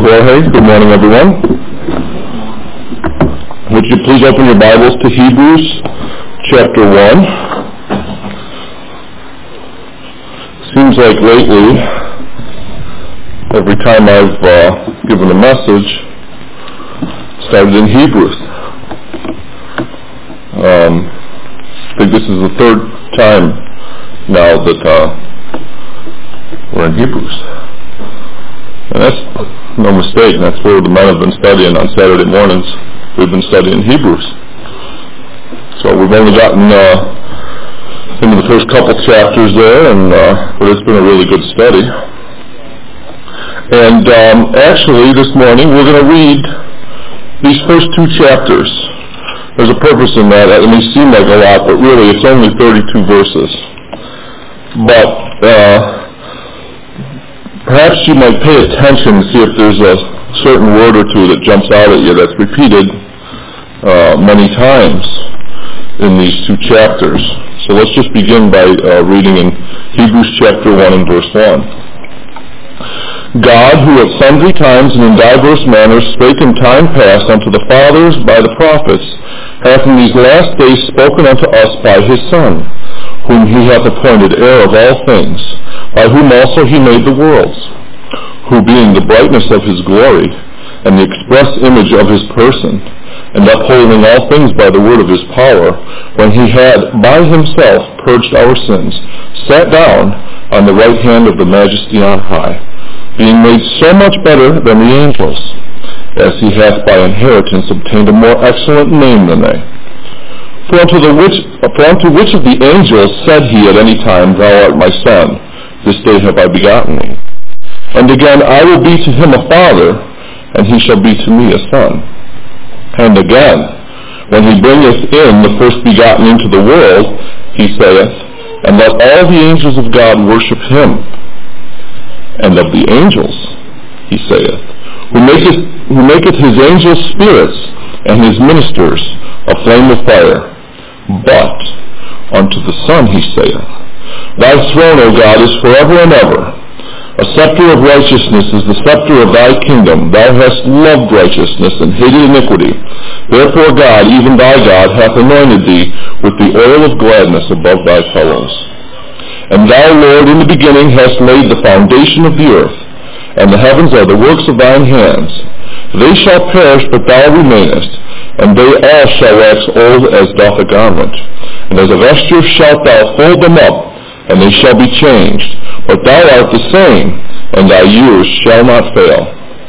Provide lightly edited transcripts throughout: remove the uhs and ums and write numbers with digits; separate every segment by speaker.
Speaker 1: Jorge. Good morning, everyone. Would you please open your Bibles to Hebrews chapter 1. Seems like lately, every time I've given a message, started in Hebrews. I think this is the third time now that we're in Hebrews. And that's no mistake. That's where the men have been studying on Saturday mornings. We've been studying Hebrews. So we've only gotten into the first couple chapters there, but it's been a really good study. And actually, this morning, we're going to read these first two chapters. There's a purpose in that. It may seem like a lot, but really it's only 32 verses. But perhaps you might pay attention and see if there's a certain word or two that jumps out at you that's repeated many times in these two chapters. So let's just begin by reading in Hebrews chapter 1 and verse 1. God, who at sundry times and in diverse manners spake in time past unto the fathers by the prophets, hath in these last days spoken unto us by his Son, whom he hath appointed heir of all things, by whom also he made the worlds, who being the brightness of his glory, and the express image of his person, and upholding all things by the word of his power, when he had by himself purged our sins, sat down on the right hand of the majesty on high, being made so much better than the angels, as he hath by inheritance obtained a more excellent name than they. For unto which of the angels said he at any time, Thou art my Son, this day have I begotten thee? And again, I will be to him a father, and he shall be to me a son. And again, when he bringeth in the first begotten into the world, he saith, And let all the angels of God worship him. And of the angels, he saith, who maketh his angels spirits, and his ministers a flame of fire. But unto the Son he saith, Thy throne, O God, is forever and ever. A scepter of righteousness is the scepter of thy kingdom. Thou hast loved righteousness and hated iniquity. Therefore God, even thy God, hath anointed thee with the oil of gladness above thy fellows. And thou, Lord, in the beginning hast laid the foundation of the earth, and the heavens are the works of thine hands. They shall perish, but thou remainest, and they all shall wax old as doth a garment. And as a vesture shalt thou fold them up, and they shall be changed. But thou art the same, and thy years shall not fail.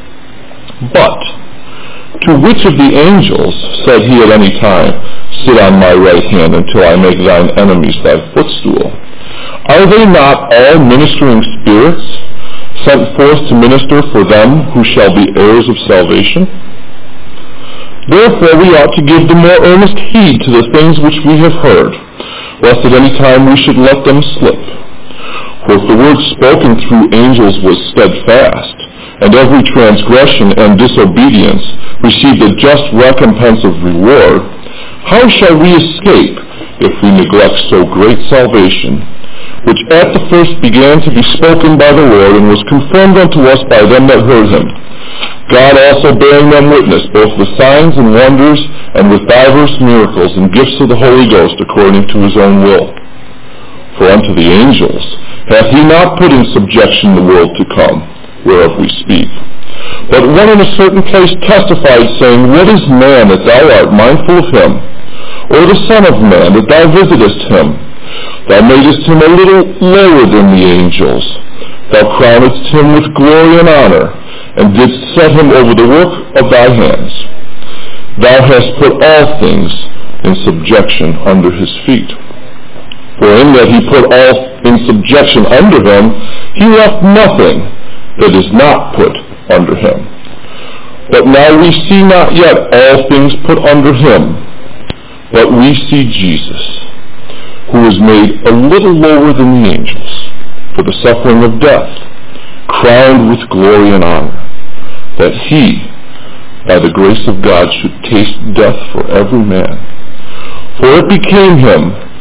Speaker 1: But to which of the angels said he at any time, Sit on my right hand until I make thine enemies thy footstool? Are they not all ministering spirits, sent forth to minister for them who shall be heirs of salvation? Therefore we ought to give the more earnest heed to the things which we have heard, lest at any time we should let them slip. For if the word spoken through angels was steadfast, and every transgression and disobedience received a just recompense of reward, how shall we escape if we neglect so great salvation, which at the first began to be spoken by the Lord, and was confirmed unto us by them that heard him? God also bearing them witness, both with signs and wonders, and with divers miracles and gifts of the Holy Ghost, according to his own will. For unto the angels hath he not put in subjection the world to come, whereof we speak. But one in a certain place testified, saying, What is man that thou art mindful of him? Or the Son of man that thou visitest him? Thou madest him a little lower than the angels. Thou crownedst him with glory and honor, and didst set him over the work of thy hands. Thou hast put all things in subjection under his feet. For in that he put all in subjection under him, he left nothing that is not put under him. But now we see not yet all things put under him, but we see Jesus, who is made a little lower than the angels, for the suffering of death, crowned with glory and honor, that he, by the grace of God, should taste death for every man. For it became him,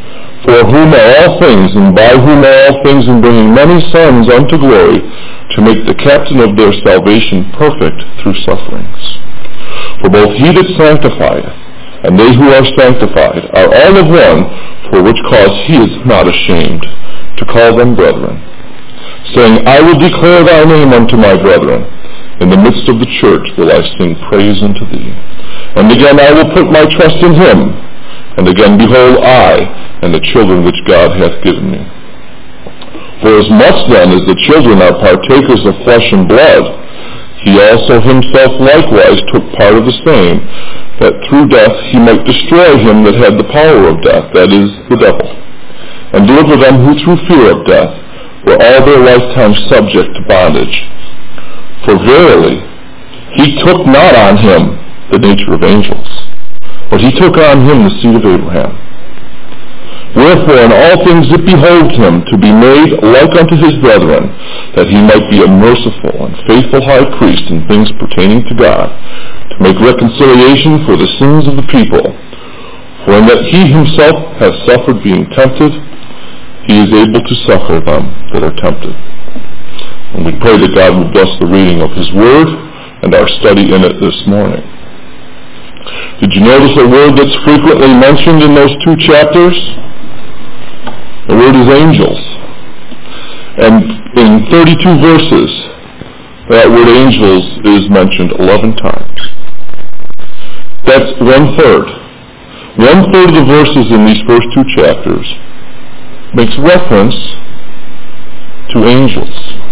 Speaker 1: for whom are all things, and by whom are all things, and bringing many sons unto glory, to make the captain of their salvation perfect through sufferings. For both he that sanctifieth, and they who are sanctified, are all of one, for which cause he is not ashamed to call them brethren, saying, I will declare thy name unto my brethren. In the midst of the church will I sing praise unto thee. And again I will put my trust in him. And again, behold, I and the children which God hath given me. For as much then as the children are partakers of flesh and blood, he also himself likewise took part of the same, that through death he might destroy him that had the power of death, that is, the devil, and deliver them who through fear of death were all their lifetime subject to bondage. For verily, he took not on him the nature of angels, but he took on him the seed of Abraham. Wherefore in all things it behoved him to be made like unto his brethren, that he might be a merciful and faithful high priest in things pertaining to God, to make reconciliation for the sins of the people. For in that he himself hath suffered being tempted, he is able to succor them that are tempted. And we pray that God will bless the reading of his word and our study in it this morning. Did you notice a word that's frequently mentioned in those two chapters? The word is angels. And in 32 verses, that word angels is mentioned 11 times. That's 1/3. 1/3 of the verses in these first two chapters makes reference to angels.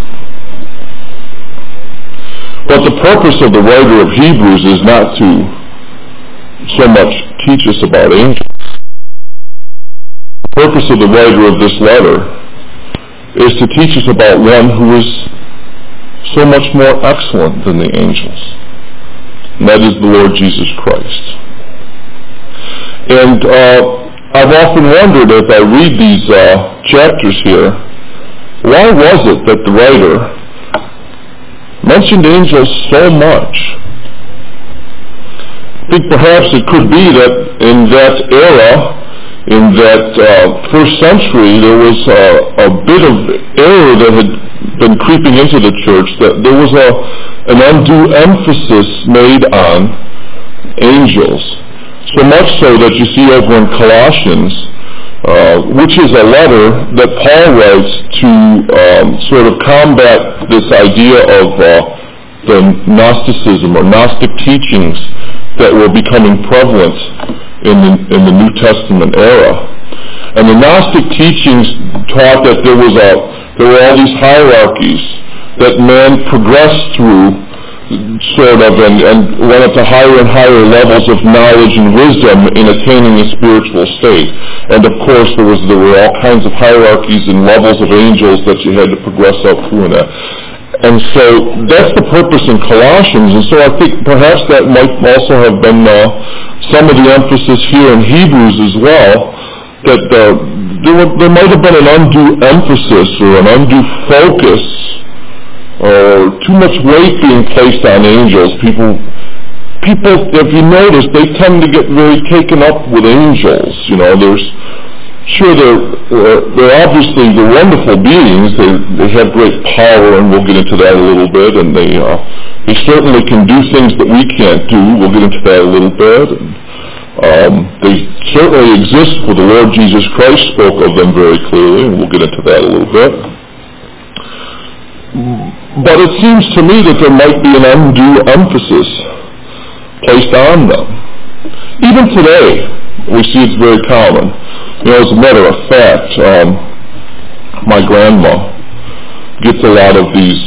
Speaker 1: But the purpose of the writer of Hebrews is not to so much teach us about angels. The purpose of the writer of this letter is to teach us about one who is so much more excellent than the angels, and that is the Lord Jesus Christ. And I've often wondered as I read these chapters here, why was it that the writer mentioned angels so much? I think perhaps it could be that in that era, in that first century, there was a bit of error that had been creeping into the church, that there was an undue emphasis made on angels. So much so that you see over in Colossians, which is a letter that Paul writes to sort of combat this idea of the Gnosticism or Gnostic teachings that were becoming prevalent in the New Testament era. And the Gnostic teachings taught that there were all these hierarchies that man progressed through, sort of, and went up to higher and higher levels of knowledge and wisdom in attaining a spiritual state. And of course there were all kinds of hierarchies and levels of angels that you had to progress up through in that. And so that's the purpose in Colossians, and so I think perhaps that might also have been some of the emphasis here in Hebrews as well, that there might have been an undue emphasis or an undue focus or too much weight being placed on angels. People, if you notice, they tend to get very taken up with angels. You know, they're obviously the wonderful beings. They have great power, and we'll get into that a little bit. And they certainly can do things that we can't do. We'll get into that a little bit. And, they certainly exist, for the Lord Jesus Christ spoke of them very clearly, and we'll get into that a little bit. But it seems to me that there might be an undue emphasis placed on them. Even today, we see it's very common. You know, as a matter of fact, my grandma gets a lot of these,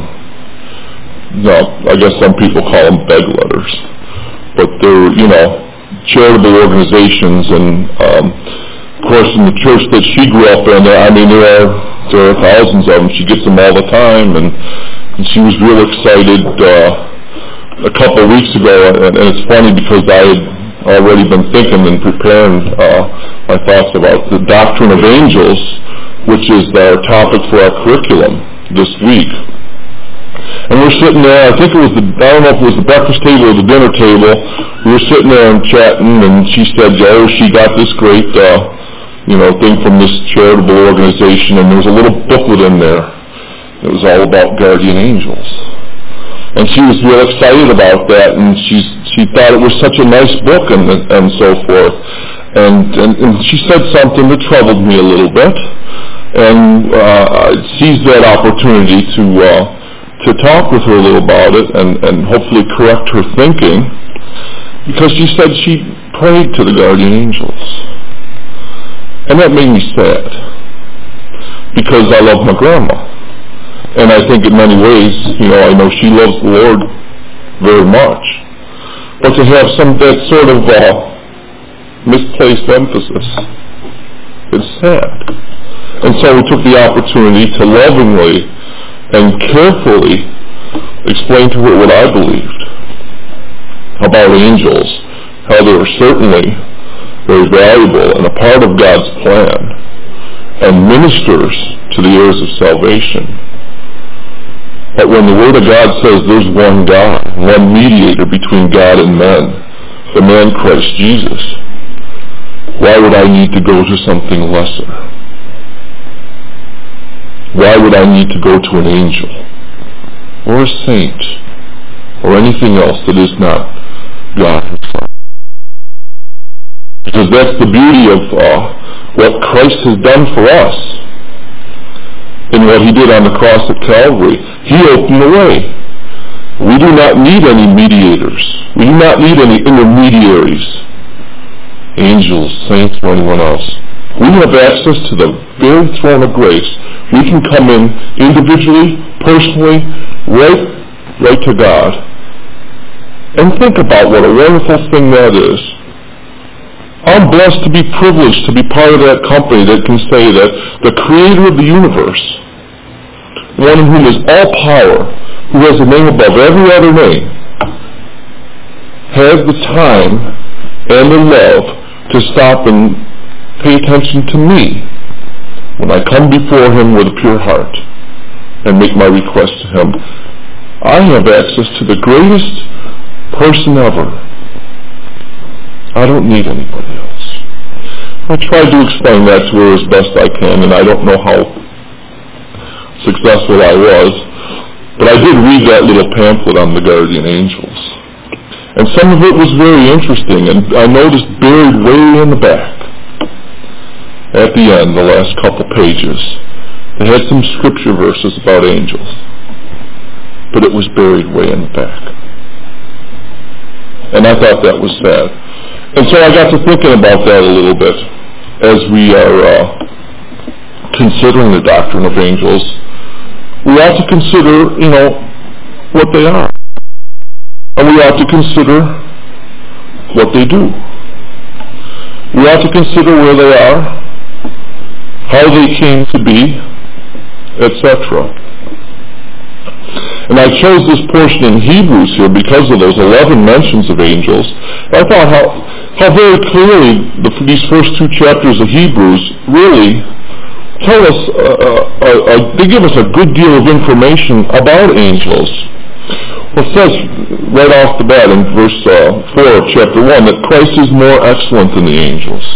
Speaker 1: I guess some people call them beg letters, but they're, charitable organizations, and of course in the church that she grew up in, I mean, there are thousands of them. She gets them all the time, and she was real excited a couple of weeks ago, and it's funny because I had already been thinking and preparing my thoughts about the doctrine of angels, which is our topic for our curriculum this week. And we're sitting there, I don't know if it was the breakfast table or the dinner table, we were sitting there and chatting, and she said, she got this great, thing from this charitable organization, and there was a little booklet in there. It was all about guardian angels. And she was real excited about that, and she thought it was such a nice book and so forth. And she said something that troubled me a little bit, and I seized that opportunity to talk with her a little about it and hopefully correct her thinking, because she said she prayed to the guardian angels. And that made me sad, because I love my grandma. And I think in many ways, I know she loves the Lord very much. But to have that sort of misplaced emphasis, it's sad. And so we took the opportunity to lovingly and carefully explain to her what I believed about angels, how they were certainly very valuable and a part of God's plan, and ministers to the heirs of salvation. But when the Word of God says there's one God, one mediator between God and men, the man Christ Jesus, why would I need to go to something lesser? Why would I need to go to an angel, or a saint, or anything else that is not God Himself? Because that's the beauty of what Christ has done for us in what He did on the cross at Calvary. He opened the way. We do not need any mediators. We do not need any intermediaries, angels, saints, or anyone else. We have access to the very throne of grace. We can come in individually, personally, right to God. And think about what a wonderful thing that is. I'm blessed to be privileged to be part of that company that can say that the Creator of the universe, one in whom is all power, who has a name above every other name, has the time and the love to stop and pay attention to me when I come before Him with a pure heart and make my request to Him. I have access to the greatest person ever. I don't need anybody else. I tried to explain that to her as best I can, and I don't know how successful I was, but I did read that little pamphlet on the guardian angels. And some of it was very interesting, and I noticed buried way in the back, at the end, the last couple pages, they had some scripture verses about angels, but it was buried way in the back. And I thought that was sad. And so I got to thinking about that a little bit as we are considering the doctrine of angels. We ought to consider, what they are. And we ought to consider what they do. We ought to consider where they are, how they came to be, etc. And I chose this portion in Hebrews here because of those 11 mentions of angels. I thought how very clearly these first two chapters of Hebrews really tell us, they give us a good deal of information about angels. Well, it says right off the bat in verse 4 of chapter 1 that Christ is more excellent than the angels.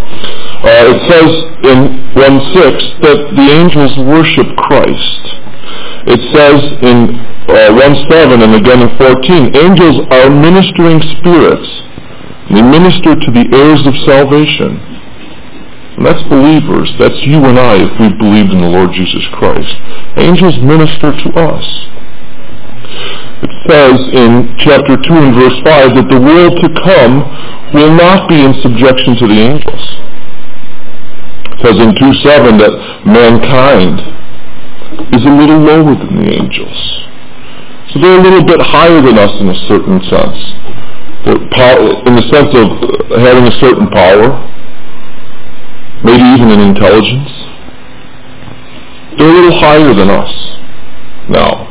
Speaker 1: It says in 1:6 that the angels worship Christ. It says in 1:7 and again in 14, angels are ministering spirits. They minister to the heirs of salvation. And that's believers. That's you and I if we believed in the Lord Jesus Christ. Angels minister to us. It says in chapter 2 and verse 5 that the world to come will not be in subjection to the angels. It says in 2:7 that mankind is a little lower than the angels. So they're a little bit higher than us in a certain sense. In the sense of having a certain power, maybe even in intelligence. They're a little higher than us. Now,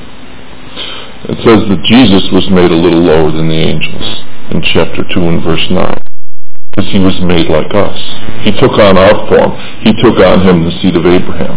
Speaker 1: it says that Jesus was made a little lower than the angels in chapter 2 and verse 9. Because he was made like us. He took on our form. He took on him the seed of Abraham.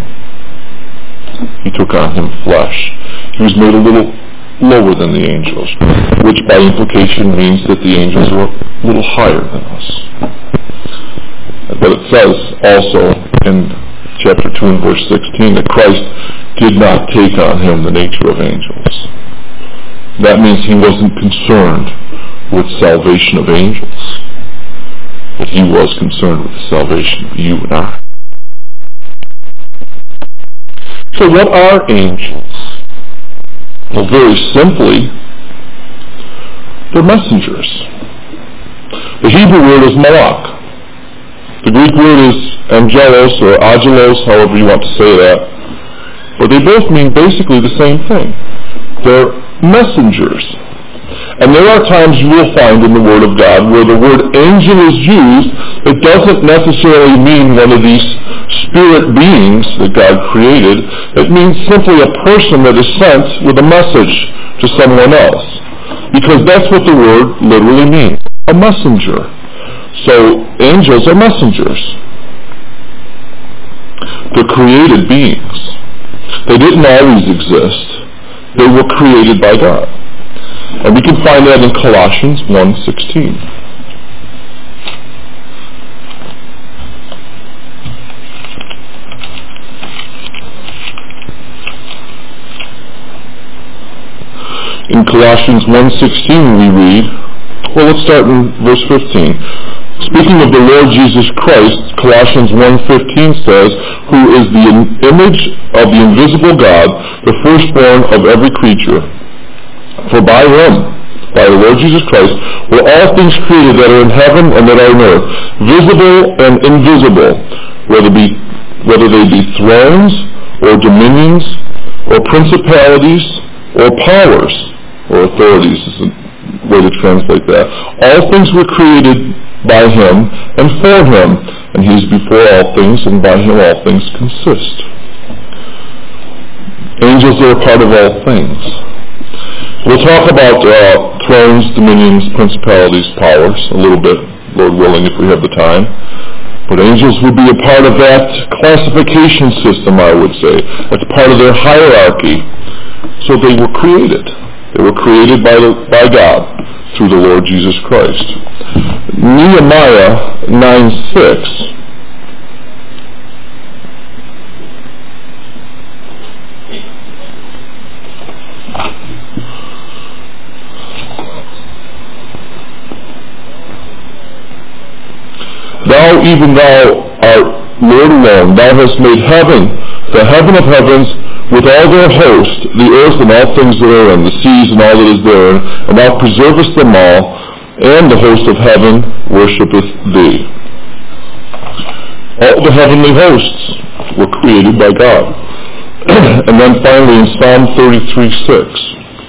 Speaker 1: He took on him flesh. He was made a little lower than the angels, which by implication means that the angels were a little higher than us. But it says also in chapter 2 and verse 16 that Christ did not take on him the nature of angels. That means he wasn't concerned with salvation of angels, but he was concerned with the salvation of you and I. So what are angels? Well, very simply, they're messengers. The Hebrew word is malach. The Greek word is angelos or angelos, however you want to say that. But they both mean basically the same thing. They're messengers. And there are times you will find in the Word of God where the word angel is used. It doesn't necessarily mean one of these spirit beings that God created. It means simply a person that is sent with a message to someone else. Because that's what the word literally means, a messenger. So angels are messengers. They're created beings. They didn't always exist. They were created by God. And we can find that in Colossians 1:16. In Colossians 1:16 we read, well, let's start in verse 15. Speaking of the Lord Jesus Christ, Colossians 1:15 says, who is the image of the invisible God, the firstborn of every creature. For by him, by the Lord Jesus Christ, were all things created that are in heaven and that are on earth, visible and invisible, whether they be thrones or dominions or principalities or powers or authorities is the way to translate that. All things were created by him and for him, and he is before all things, and by him all things consist. Angels are a part of all things. We'll talk about thrones, dominions, principalities, powers a little bit, Lord willing, if we have the time. But angels would be a part of that classification system, I would say. That's part of their hierarchy. So they were created. They were created by God through the Lord Jesus Christ. Nehemiah 9:6. Thou, even thou art Lord alone. Thou hast made heaven, the heaven of heavens, with all their host, the earth and all things therein, the seas and all that is therein, and thou preservest them all, and the host of heaven worshipeth thee. All the heavenly hosts were created by God. And then finally in Psalm 33:6.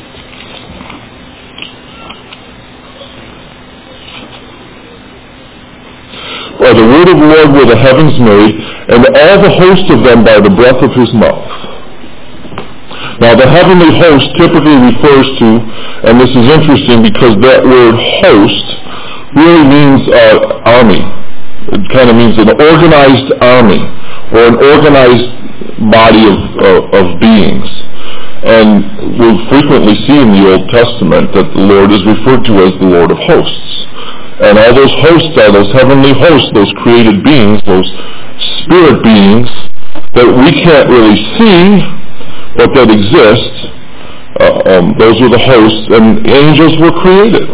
Speaker 1: By the word of the Lord were the heavens made, and all the host of them by the breath of his mouth. Now the heavenly host typically refers to, and this is interesting because that word host really means army. It kind of means an organized army or an organized body of beings. And we'll frequently see in the Old Testament that the Lord is referred to as the Lord of hosts. And all those hosts are those heavenly hosts, those created beings, those spirit beings that we can't really see, but that exist. Those are the hosts, and angels were created.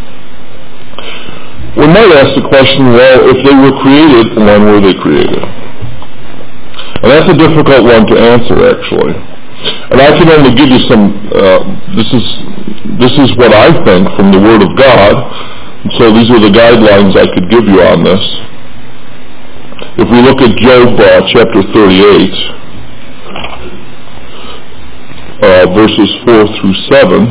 Speaker 1: We might ask the question, well, if they were created, when were they created? And that's a difficult one to answer, actually. And I can only give you some, this is what I think from the Word of God. So these are the guidelines I could give you on this. If we look at Job chapter 38, verses 4 through 7,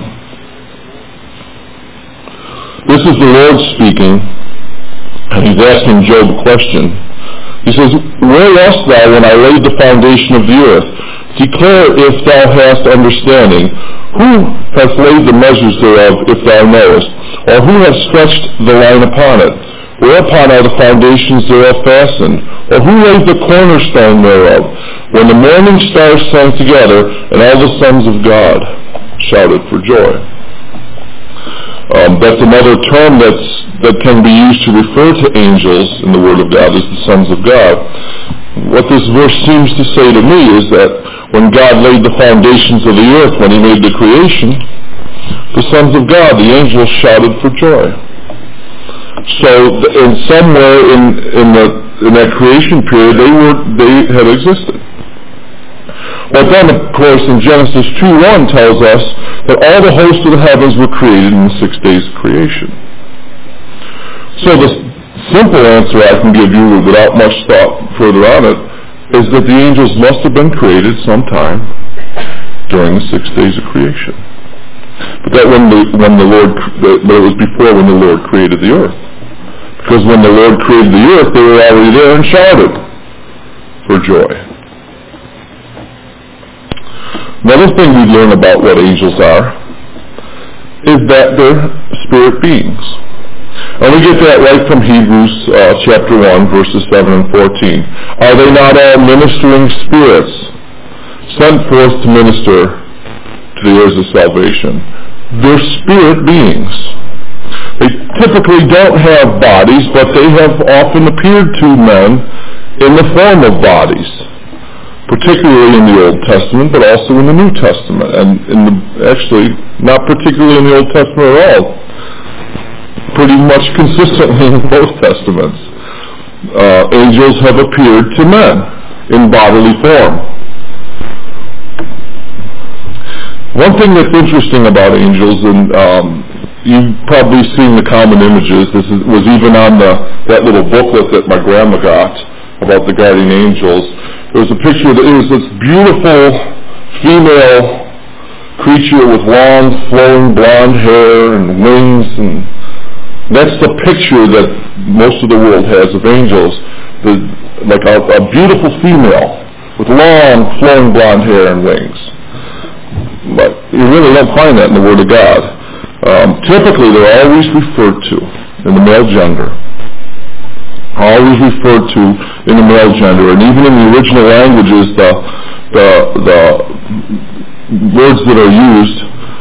Speaker 1: this is the Lord speaking, and he's asking Job a question. He says, where wast thou when I laid the foundation of the earth? Declare if thou hast understanding. Who hath laid the measures thereof, if thou knowest? Or who hath stretched the line upon it? Whereupon are the foundations thereof fastened? Or who laid the cornerstone thereof? When the morning stars sang together, and all the sons of God shouted for joy. That's another term that can be used to refer to angels in the Word of God as the sons of God. What this verse seems to say to me is that when God laid the foundations of the earth, when He made the creation, the sons of God, the angels, shouted for joy. So in somewhere in that creation period, they had existed. But then, of course, in Genesis 2:1 tells us that all the hosts of the heavens were created in the 6 days of creation. So the simple answer I can give you without much thought further on it is that the angels must have been created sometime during the 6 days of creation. But that it was before when the Lord created the earth. Because when the Lord created the earth, they were already there and shouted for joy. Another thing we learn about what angels are is that they're spirit beings. And we get that right from Hebrews chapter 1, verses 7 and 14. Are they not all ministering spirits sent forth to minister to the heirs of salvation? They're spirit beings. They typically don't have bodies, but they have often appeared to men in the form of bodies, particularly in the Old Testament, but also in the New Testament, and actually not particularly in the Old Testament at all, pretty much consistently in both Testaments. Angels have appeared to men in bodily form. One thing that's interesting about angels, and you've probably seen the common images. This was even on that little booklet that my grandma got about the guardian angels. There was a picture that it was this beautiful female creature with long, flowing blonde hair and wings, and that's the picture that most of the world has of angels. Like a beautiful female with long, flowing blonde hair and wings. But you really don't find that in the Word of God. Typically, they're always referred to in the male gender. Always referred to in the male gender, and even in the original languages, the words that are used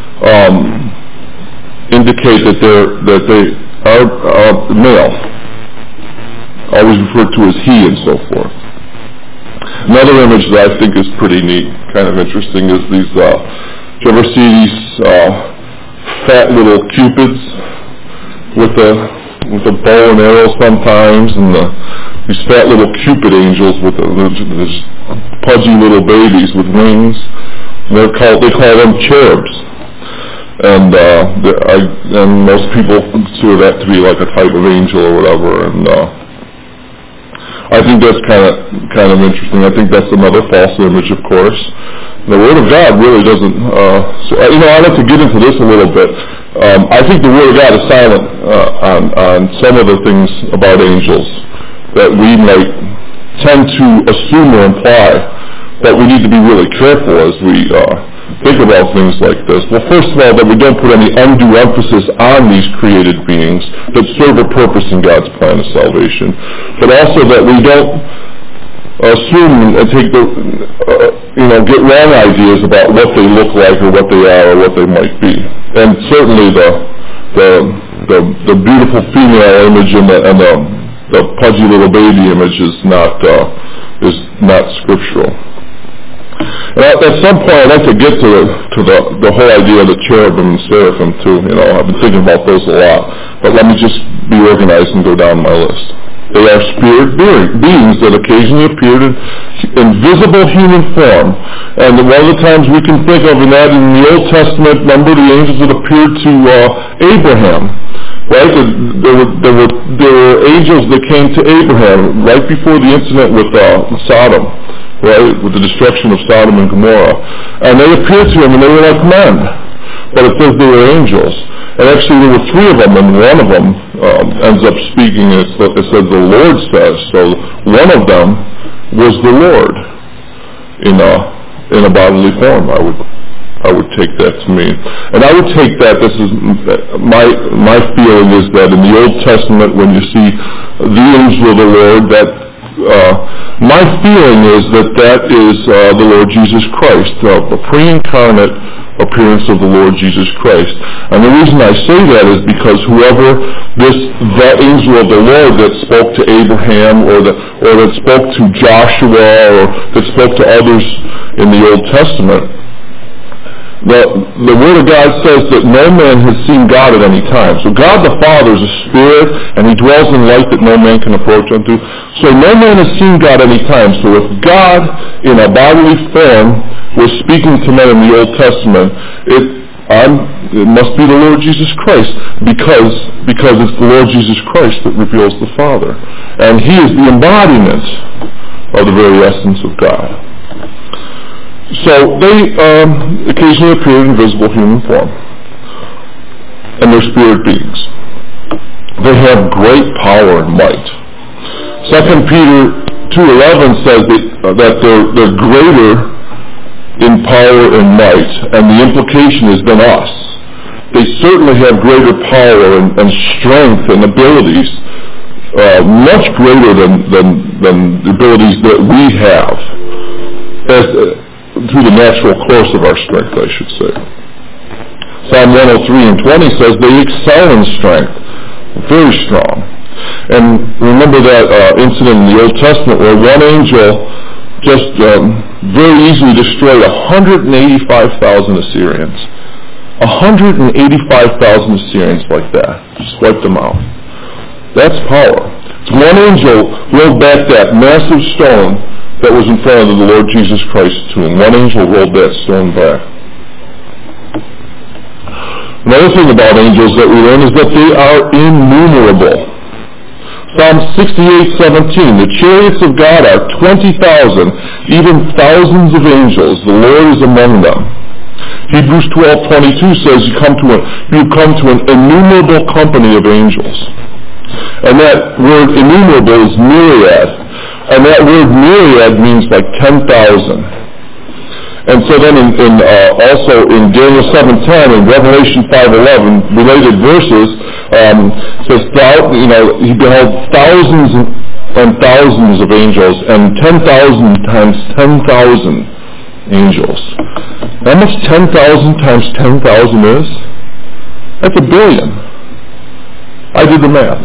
Speaker 1: indicate that they are male. Always referred to as he and so forth. Another image that I think is pretty neat, kind of interesting, is these. Do you ever see these fat little cupids with a bow and arrow sometimes, and these fat little cupid angels with these pudgy little babies with wings? They call them cherubs, and most people consider that to be like a type of angel or whatever. And I think that's kind of interesting. I think that's another false image, of course. The Word of God really doesn't. I'd like to get into this a little bit. I think the Word of God is silent on some of the things about angels that we might tend to assume or imply, but we need to be really careful as we think about things like this. Well, first of all, that we don't put any undue emphasis on these created beings that serve a purpose in God's plan of salvation, but also that we don't assume and take get wrong ideas about what they look like or what they are or what they might be. And certainly the beautiful female image and the pudgy little baby image is not scriptural. And at some point, I'd like to get to the whole idea of the cherubim and seraphim too. I've been thinking about those a lot, but let me just be organized and go down my list. They are spirit beings that occasionally appeared in visible human form. And one of the times we can think of that in the Old Testament, remember the angels that appeared to Abraham, right? There were angels that came to Abraham right before the incident with Sodom, right, with the destruction of Sodom and Gomorrah. And they appeared to him and they were like men. But it says they were angels. And actually there were three of them, and one of them ends up speaking, it says the Lord says. So one of them was the Lord in a bodily form, I would take that to mean. And I would take that, this is my feeling is that in the Old Testament when you see the angel of the Lord, that my feeling is that is the Lord Jesus Christ, a pre-incarnate appearance of the Lord Jesus Christ. And the reason I say that is because whoever that angel of the Lord that spoke to Abraham or that spoke to Joshua or that spoke to others in the Old Testament, the Word of God says that no man has seen God at any time. So God the Father is a spirit, and He dwells in light that no man can approach unto. So no man has seen God any time. So if God, in a bodily form, was speaking to men in the Old Testament, it must be the Lord Jesus Christ, because it's the Lord Jesus Christ that reveals the Father. And He is the embodiment of the very essence of God. So they occasionally appear in visible human form, and they're spirit beings. They have great power and might. 2 Peter 2:11 says that they're greater in power and might, and the implication is than us. They certainly have greater power and strength and abilities, much greater than the abilities that we have, through the natural course of our strength, I should say. Psalm 103:20 says they excel in strength, very strong. And remember that incident in the Old Testament where one angel just very easily destroyed 185,000 Assyrians. 185,000 Assyrians like that. Just wiped them out. That's power. One angel rolled back that massive stone that was in front of the Lord Jesus Christ's tomb. One angel rolled that stone back. Another thing about angels that we learn is that they are innumerable. Psalm 68:17, the chariots of God are 20,000, even thousands of angels. The Lord is among them. Hebrews 12:22 says you come to an innumerable company of angels. And that word innumerable is myriad. And that word myriad means like 10,000. And so then also in Daniel 7:10 and Revelation 5:11, related verses, says, he beheld thousands and thousands of angels, and 10,000 times 10,000 angels. How much 10,000 times 10,000 is? That's 1 billion. I did the math.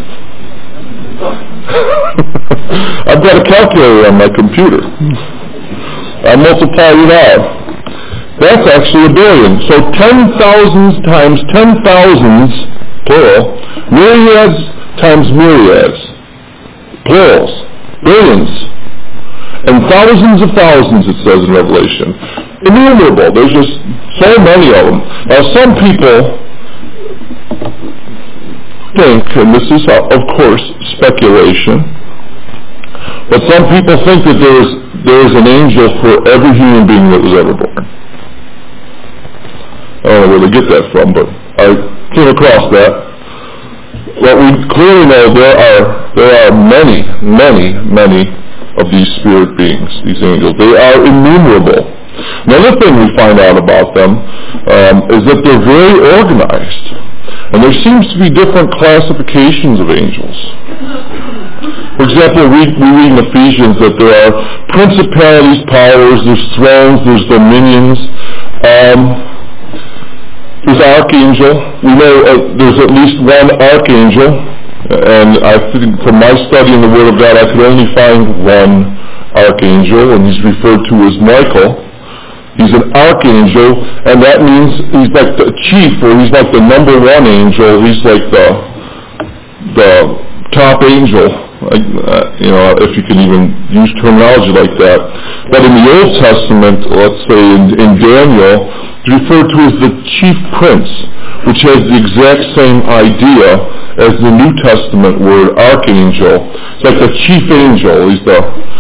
Speaker 1: I've got a calculator on my computer. I multiply it out. That's actually 1 billion. So 10,000s times 10,000s, plural, myriads times myriads, plurals, billions, and thousands of thousands, it says in Revelation. Innumerable. There's just so many of them. Now some people think, and this is of course speculation, but some people think that there is an angel for every human being that was ever born. I don't know where they get that from, but I came across that. But we clearly know there are many, many, many of these spirit beings, these angels. They are innumerable. Another thing we find out about them is that they're very organized. And there seems to be different classifications of angels. For example, we read in Ephesians that there are principalities, powers, there's thrones, there's dominions. There's archangel. We know there's at least one archangel, and I think from my study in the Word of God, I could only find one archangel, and he's referred to as Michael. He's an archangel, and that means he's like the chief, or he's like the number one angel. He's like the top angel, if you can even use terminology like that. But in the Old Testament, let's say in Daniel, it's referred to as the chief prince, which has the exact same idea as the New Testament word archangel. It's like the chief angel. He's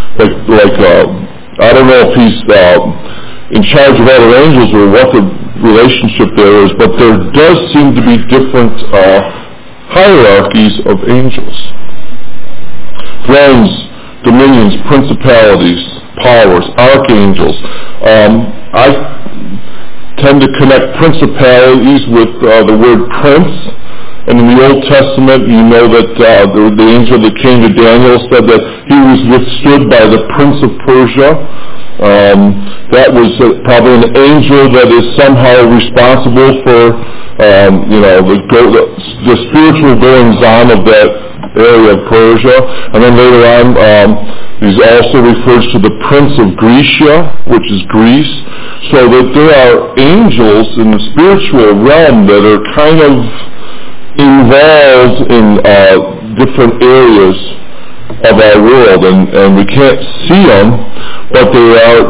Speaker 1: I don't know if he's in charge of other angels or what the relationship there is, but there does seem to be different hierarchies of angels. Thrones, dominions, principalities, powers, archangels. I tend to connect principalities with the word prince, And in the Old Testament, you know that the angel that came to Daniel said that he was withstood by the prince of Persia. That was probably an angel that is somehow responsible for, the spiritual goings-on of that area of Persia. And then later on, he's also refers to the prince of Grecia, which is Greece. So that there are angels in the spiritual realm that are kind of involved in different areas of our world, and we can't see them, but they are,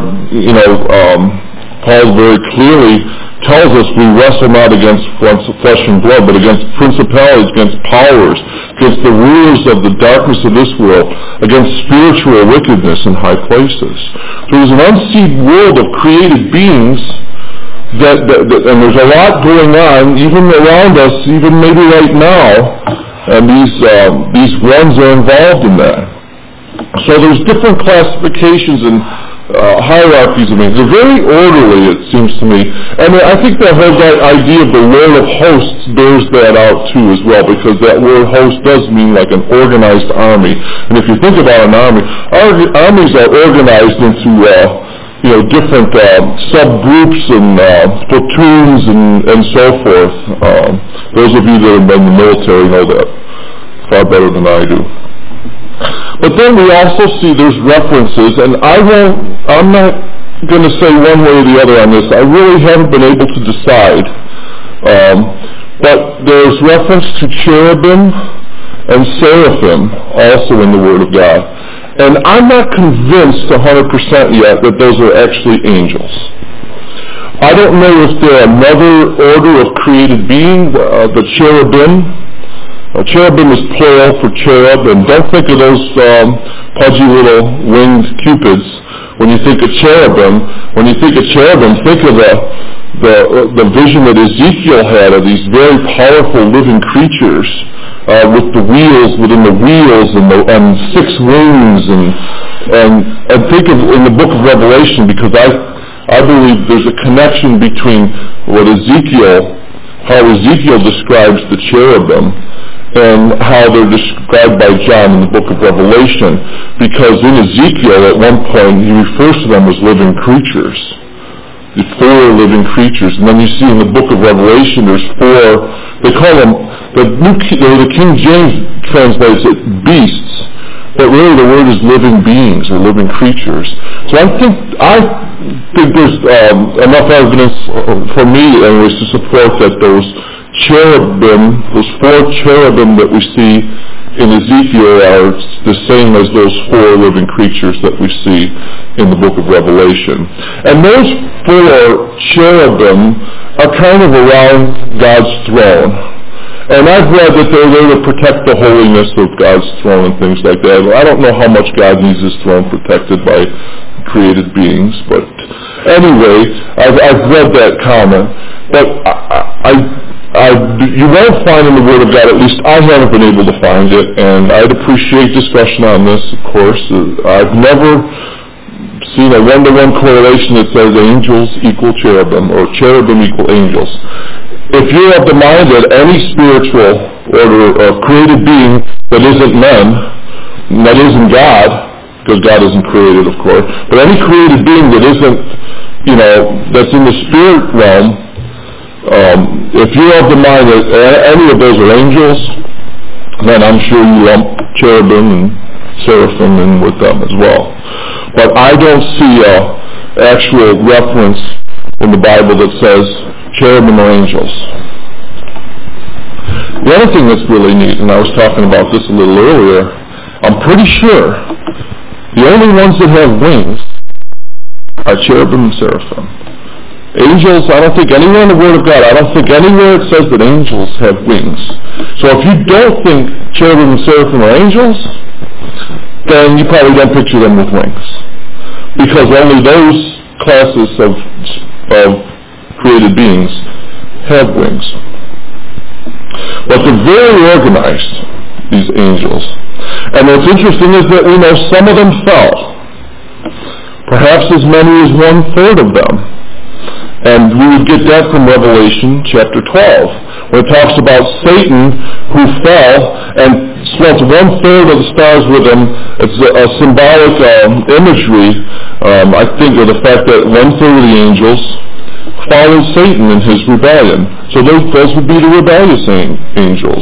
Speaker 1: Paul very clearly tells us we wrestle not against flesh and blood, but against principalities, against powers, against the rulers of the darkness of this world, against spiritual wickedness in high places. There's an unseen world of created beings and there's a lot going on, even around us, even maybe right now, and these ones are involved in that. So there's different classifications and hierarchies of things. They're very orderly, it seems to me. And I think that whole idea of the Lord of hosts bears that out too as well, because that word host does mean like an organized army. And if you think about an army, armies are organized into different subgroups and platoons and so forth. Those of you that have been in the military know that far better than I do. But then we also see there's references, and I'm not going to say one way or the other on this. I really haven't been able to decide. But there's reference to cherubim and seraphim also in the Word of God. And I'm not convinced 100% yet that those are actually angels. I don't know if they're another order of created being, the cherubim. Cherubim is plural for cherub, and don't think of those pudgy little winged cupids when you think of cherubim. When you think of cherubim, think of the vision that Ezekiel had of these very powerful living creatures with the wheels within the wheels and 6 wings, and think of in the book of Revelation, because I believe there's a connection between how Ezekiel describes the cherubim and how they're described by John in the book of Revelation, because in Ezekiel at one point he refers to them as living creatures, the 4 living creatures, and then you see in the book of Revelation there's 4, they call them, the King James translates it beasts, but really the word is living beings or living creatures. So I think there's enough evidence for me anyways to support that those cherubim, those 4 cherubim that we see in Ezekiel are the same as those 4 living creatures that we see in the book of Revelation. And those 4 cherubim are kind of around God's throne. And I've read that they're there to protect the holiness of God's throne and things like that. I don't know how much God needs his throne protected by created beings, but anyway, I've read that comment. But you won't find in the Word of God, at least I haven't been able to find it, and I'd appreciate discussion on this, of course. I've never seen a one-to-one correlation that says angels equal cherubim or cherubim equal angels. If you're of the mind that any spiritual order or created being that isn't men, that isn't God, because God isn't created, of course, but any created being that isn't, that's in the spirit realm, if you're of the mind that any of those are angels, then I'm sure you lump cherubim and seraphim in with them as well. But I don't see an actual reference in the Bible that says cherubim are angels. The other thing that's really neat, and I was talking about this a little earlier, I'm pretty sure the only ones that have wings are cherubim and seraphim. Angels, I don't think anywhere in the Word of God, I don't think anywhere it says that angels have wings. So if you don't think cherubim and seraphim are angels, then you probably don't picture them with wings. Because only those classes of created beings have wings. But they're very organized, these angels. And what's interesting is that we know some of them fell. Perhaps as many as 1/3 of them. And we would get that from Revelation chapter 12, where it talks about Satan who fell and swept 1/3 of the stars with him. It's a symbolic imagery, I think, of the fact that 1/3 of the angels followed Satan in his rebellion. So those would be the rebellious angels.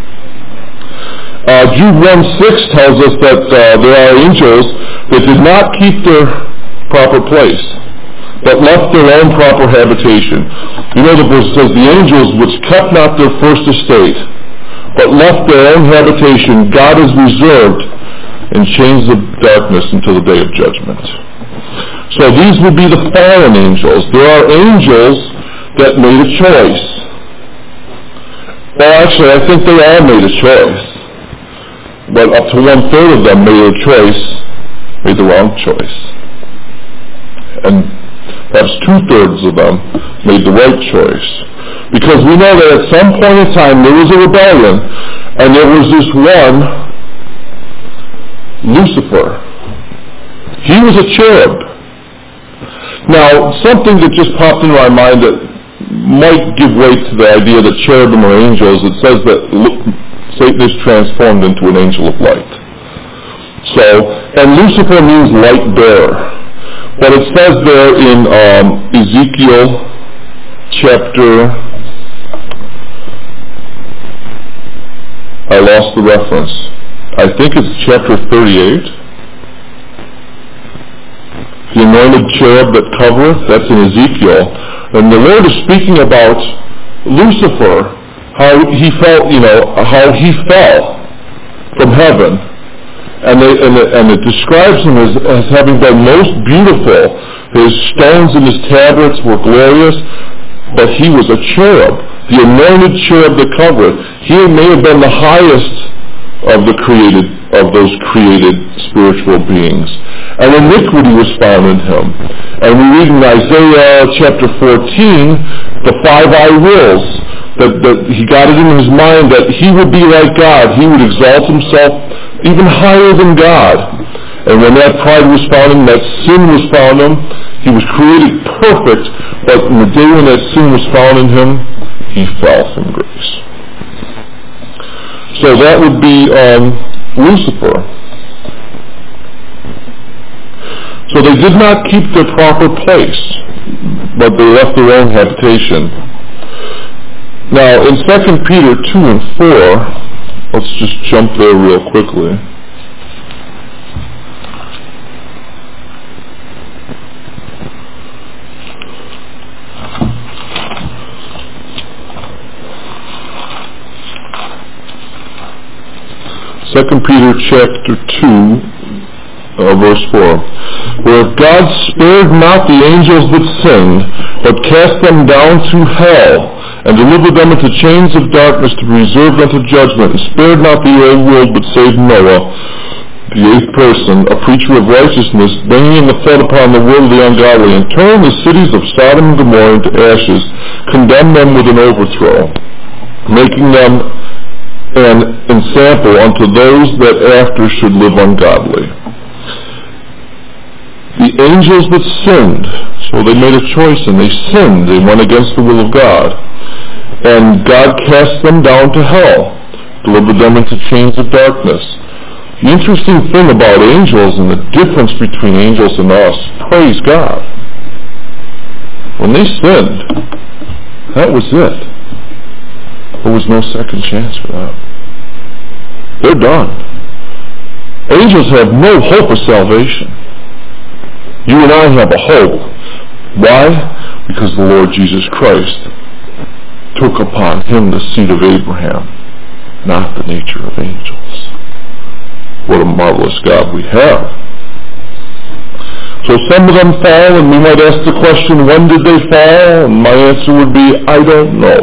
Speaker 1: Jude 1:6 tells us that there are angels that did not keep their proper place, but left their own proper habitation. You know the verse says, the angels which kept not their first estate, but left their own habitation, God has reserved in chains of darkness until the day of judgment. So these would be the fallen angels. There are angels that made a choice. Well, actually, I think they all made a choice. But up to 1/3 of them made the wrong choice. And perhaps 2/3 of them made the right choice. Because we know that at some point in time there was a rebellion, and there was this one, Lucifer. He was a cherub. Now, something that just popped into my mind that might give weight to the idea that cherubim are angels, it says that Satan is transformed into an angel of light. And Lucifer means light bearer. But it says there in Ezekiel chapter, I lost the reference. I think it's chapter 38. The anointed cherub that covereth, that's in Ezekiel. And the Lord is speaking about Lucifer, how he fell from heaven. And it describes him as having been most beautiful. His stones and his tablets were glorious, but he was a cherub, the anointed cherub that covereth. He may have been the highest of those created spiritual beings. And iniquity was found in him. And we read in Isaiah chapter 14, the 5 rules, that he got it in his mind that he would be like God. He would exalt himself even higher than God. And when that pride was found in him, that sin was found in him, he was created perfect, but in the day when that sin was found in him, he fell from grace. So that would be Lucifer. So they did not keep their proper place, but they left their own habitation. Now, in 2 Peter 2 and 4, let's just jump there real quickly. Second Peter chapter 2, verse 4. Where God spared not the angels that sinned, but cast them down to hell, and delivered them into chains of darkness to be reserved unto judgment, and spared not the old world, but saved Noah, the 8th person, a preacher of righteousness, bringing in the flood upon the world of the ungodly, and turned the cities of Sodom and Gomorrah into ashes, condemned them with an overthrow, making them an ensample unto those that after should live ungodly. The angels that sinned, so they made a choice and they sinned, they went against the will of God. And God cast them down to hell, delivered them into chains of darkness. The interesting thing about angels and the difference between angels and us, praise God. When they sinned, that was it. There was no second chance for them. They're done. Angels have no hope of salvation. You and I have a hope. Why? Because the Lord Jesus Christ took upon him the seed of Abraham, not the nature of angels. What a marvelous God we have. So some of them fall, and we might ask the question, when did they fall? And my answer would be, I don't know.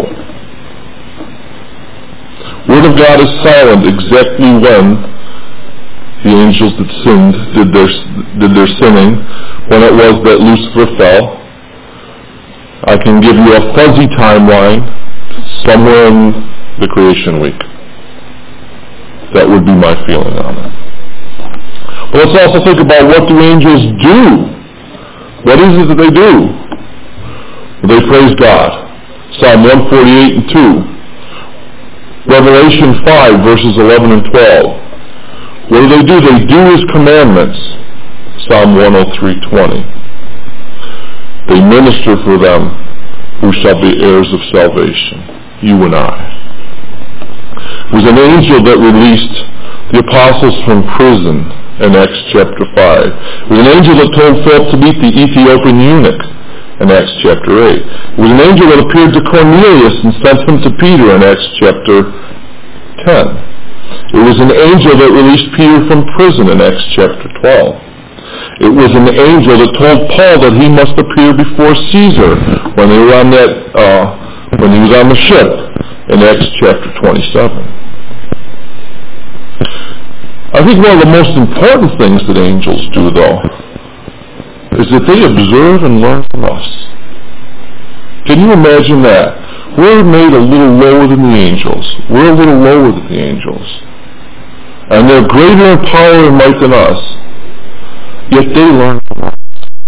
Speaker 1: Word of God is silent exactly when the angels that sinned did their sinning, when it was that Lucifer fell. I can give you a fuzzy timeline, somewhere in the creation week. That would be my feeling on it. But let's also think about, what do angels do? What is it that they do? They praise God. Psalm 148 and 2. Revelation 5, verses 11 and 12. What do? They do His commandments. Psalm 103:20. They minister for them who shall be heirs of salvation, you and I. It was an angel that released the apostles from prison in Acts chapter 5. It was an angel that told Philip to meet the Ethiopian eunuch in Acts chapter 8. It was an angel that appeared to Cornelius and sent him to Peter in Acts chapter 10. It was an angel that released Peter from prison in Acts chapter 12. It was an angel that told Paul that he must appear before Caesar when he was on the ship in Acts chapter 27. I think one of the most important things that angels do, though, is that they observe and learn from us. Can you imagine that? We're made a little lower than the angels. We're a little lower than the angels. And they're greater in power and might than us. Yet they learn from us.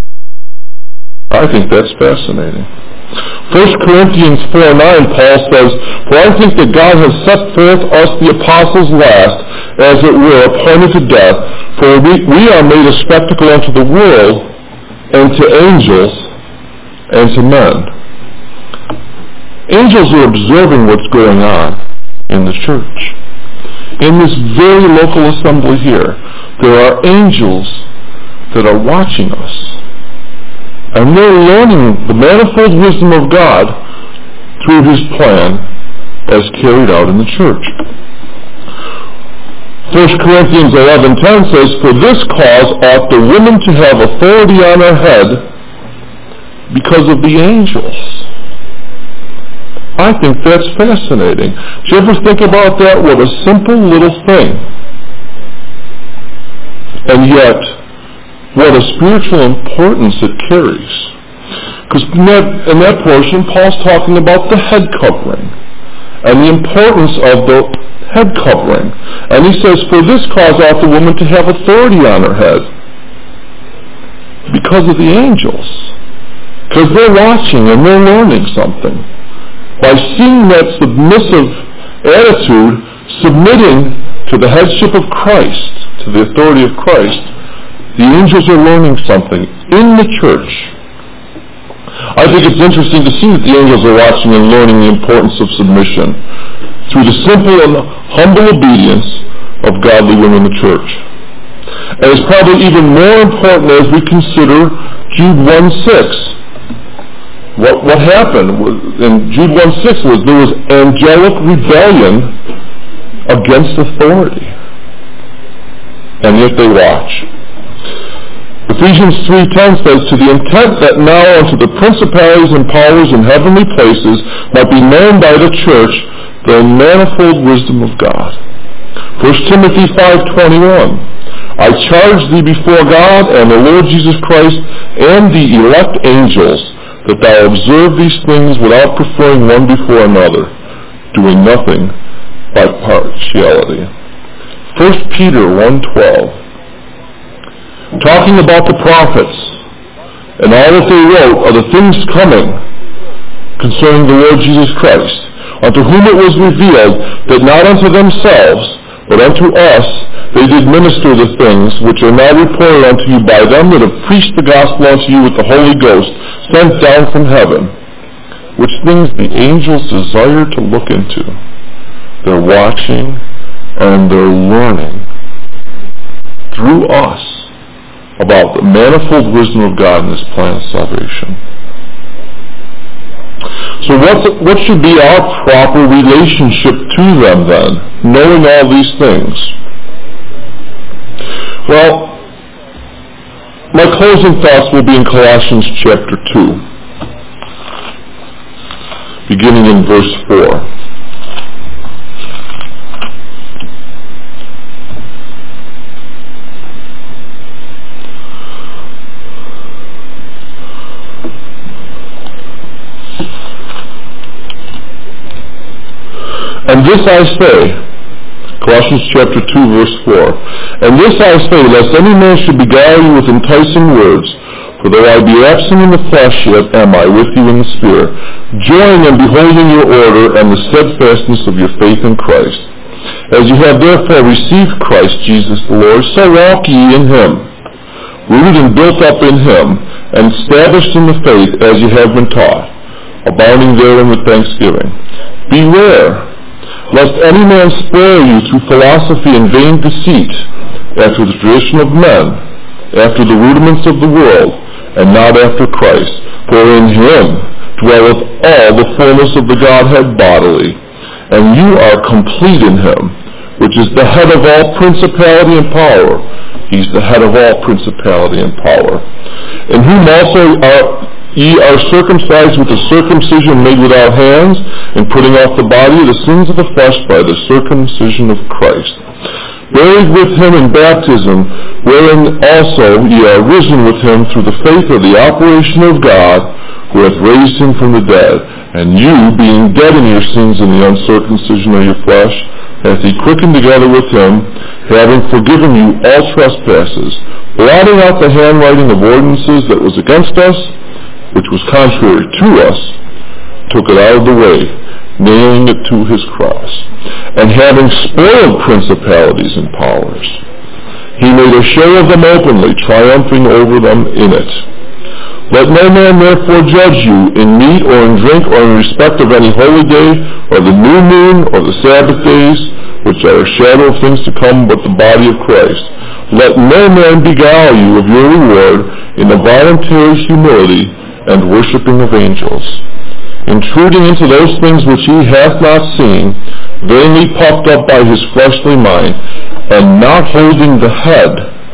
Speaker 1: I think that's fascinating. 1 Corinthians 4:9, Paul says, "For I think that God has set forth us the apostles last, as it were, appointed to death, for we are made a spectacle unto the world, and to angels, and to men." Angels are observing what's going on in the church. In this very local assembly here, there are angels that are watching us. And they're learning the manifold wisdom of God through His plan as carried out in the church. 1 Corinthians 11:10 says, "For this cause ought the women to have authority on her head because of the angels." I think that's fascinating. Do you ever think about that? What a simple little thing. And yet, what a spiritual importance it carries. Because in that portion, Paul's talking about the head covering and the importance of the head covering. And he says, "For this cause ought the woman to have authority on her head because of the angels." Because they're watching and they're learning something. By seeing that submissive attitude, submitting to the headship of Christ, to the authority of Christ, the angels are learning something in the church. I think it's interesting to see that the angels are watching and learning the importance of submission through the simple and humble obedience of godly women in the church. And it's probably even more important as we consider Jude 1:6. What happened in Jude 1:6 was there was angelic rebellion against authority. And yet they watch. Ephesians 3:10 says, "To the intent that now unto the principalities and powers in heavenly places might be known by the church the manifold wisdom of God." 1 Timothy 5:21, "I charge thee before God and the Lord Jesus Christ and the elect angels, that thou observe these things without preferring one before another, doing nothing by partiality." 1 Peter 1:12, talking about the prophets and all that they wrote are the things coming concerning the Lord Jesus Christ, unto whom it was revealed that not unto themselves, but unto us they did minister the things which are now reported unto you by them that have preached the gospel unto you with the Holy Ghost, sent down from heaven, which things the angels desire to look into. They're watching and they're learning through us about the manifold wisdom of God in His plan of salvation. So what should be our proper relationship to them then, knowing all these things? Well, my closing thoughts will be in Colossians chapter 2, beginning in verse 4. "And this I say," Colossians chapter 2, verse 4, "And this I say, lest any man should beguile you with enticing words, For though I be absent in the flesh, yet am I with you in the Spirit, joying and beholding your order and the steadfastness of your faith in Christ. As you have therefore received Christ Jesus the Lord, so walk ye in him, rooted and built up in him, and established in the faith as you have been taught, abounding therein with thanksgiving. Beware, lest any man spoil you through philosophy and vain deceit, after the tradition of men, after the rudiments of the world, and not after Christ. For in him dwelleth all the fullness of the Godhead bodily, and you are complete in him, which is the head of all principality and power. He's the head of all principality and power. In whom also ye are circumcised with a circumcision made without hands, and putting off the body of the sins of the flesh by the circumcision of Christ, buried with him in baptism, wherein also ye are risen with him through the faith of the operation of God, who hath raised him from the dead. And you, being dead in your sins and the uncircumcision of your flesh, hath he quickened together with him, having forgiven you all trespasses, blotting out the handwriting of ordinances that was against us, which was contrary to us, took it out of the way, nailing it to his cross. And having spoiled principalities and powers, he made a show of them openly, triumphing over them in it. Let no man therefore judge you in meat or in drink or in respect of any holy day, or the new moon, or the Sabbath days, which are a shadow of things to come, but the body of Christ. Let no man beguile you of your reward in the voluntary humility and worshiping of angels, intruding into those things which he hath not seen, vainly puffed up by his fleshly mind, and not holding the head,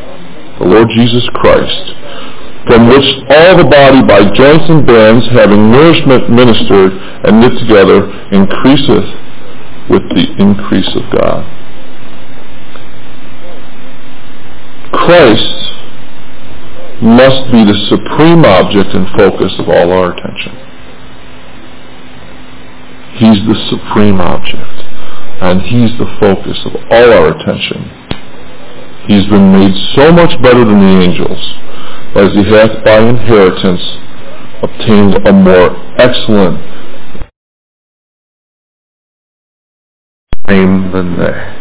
Speaker 1: the Lord Jesus Christ, from which all the body by joints and bands, having nourishment ministered and knit together, increaseth with the increase of God. Christ must be the supreme object and focus of all our attention. He's the supreme object, and he's the focus of all our attention. He's been made so much better than the angels, as he hath by inheritance obtained a more excellent name than they.